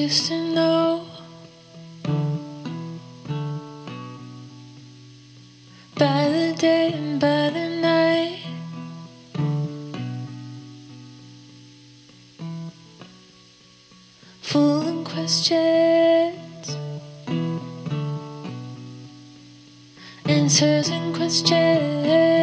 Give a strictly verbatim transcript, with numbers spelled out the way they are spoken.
used to know. By the day and by the night, full of questions, answers and questions.